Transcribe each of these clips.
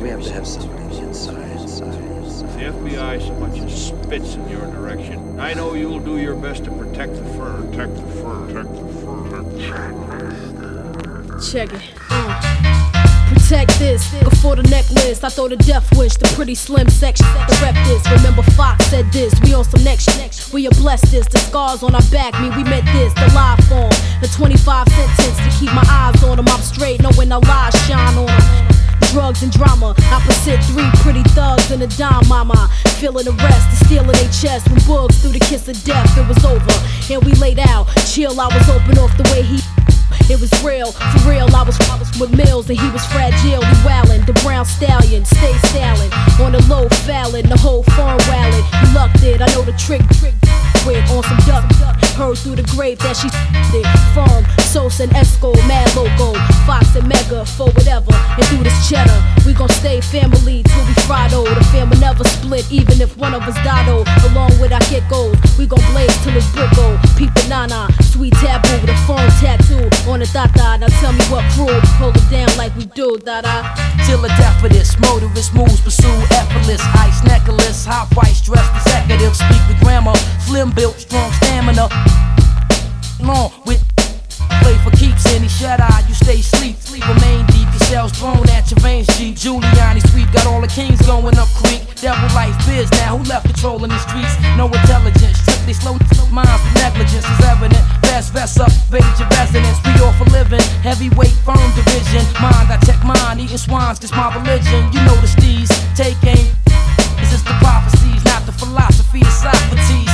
We have to have somebody inside. If the FBI so much as spits in your direction, I know you'll do your best to protect the firm. Check it. Protect this, before the necklace. I throw the death wish, the pretty slim section. The rep this, remember Fox said this. We on some next shit. We are blessed this. The scars on our back mean we meant this. The live form, the 25 sentence to keep my eyes on them. I'm straight, knowing our lies shine on them. Drugs and drama, opposite three pretty thugs and a dime mama. Feeling the rest, the steel in their chest. When bugs through the kiss of death, it was over. And we laid out, chill, I was open off the way he. It was real, for real, I was with Mills and he was fragile, he wildin'. The brown stallion, stay stalin'. On the low fallin', the whole farm wallin'. You lucked it, I know the trick with on some duck. Heard through the grave that she it. Firm, Sosa and Esco, mad logo. Fox and Mega, for whatever. And through this cheddar, we gon' stay family till we Friday. The family never split, even if one of us died. Along with our kick goes, we gon' blaze till it's brick gold. Peep the nana, sweet taboo with a firm tattoo on the da-da. Now tell me what crew, hold it down like we do, da-da. Till the death of this, motorist moves pursue effortless. Ice necklace, hot white dressed executive. Speak with grammar, slim built, strong stamina. Long with play for keeps, any shut eye, you stay sleep. Remain deep, your cells thrown at your veins. G. Giuliani sweep, got all the kings going up creek. Devil life biz now, who left controlling the streets? No intelligence, strictly slow minds with negligence is evident. Vest up, beige your residence. We all for living, heavyweight firm division. Mind, I check mine, eating swines, this my religion. You know the steez, take aim. This is the prophecies, not the philosophy of Socrates.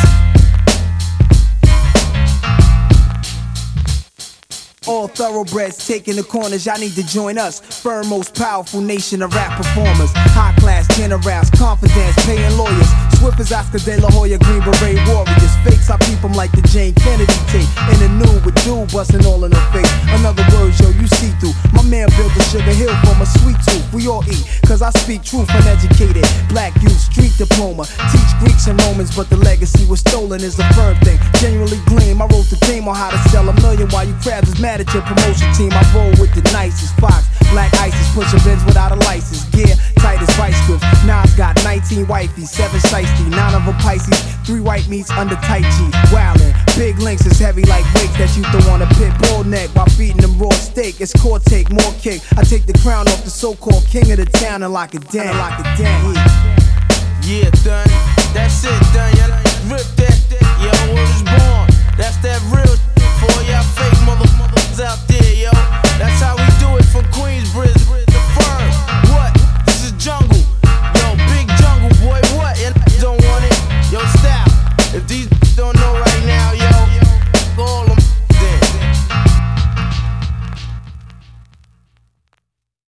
All thoroughbreds taking the corners, y'all need to join us. Firm, most powerful nation of rap performers. High class generals, confidence, paying lawyers. Swift as Oscar De La Hoya, Green Beret warriors. Fakes, I peep them like the Jane Kennedy tape. In the new with dude busting all in her face. Another word, yo, you see through. My man built a Sugar Hill from a sweet tooth. We all eat, cause I speak truth, uneducated. Black youth, street diploma. Teach Greeks and Romans, but the legacy was stolen is a firm thing. Genuinely gleam, I wrote the theme on how to sell a million while you crabs is mad at your promotion team. I roll with the nicest. Fox, Black Isis, pushing bins without a license. Gear, tight as vice grips. Nas got 19 wifeys, 7 shiesty, 9 of them Pisces, 3 white meats under tight jeans. Wildin', big links is heavy like weights that you throw on a pit bull neck while feeding them raw steak. It's core take, more kick. I take the crown off the so-called king of the town and lock it down. Yeah, done. That's it, done. Y'all rip that. Yo, word is born.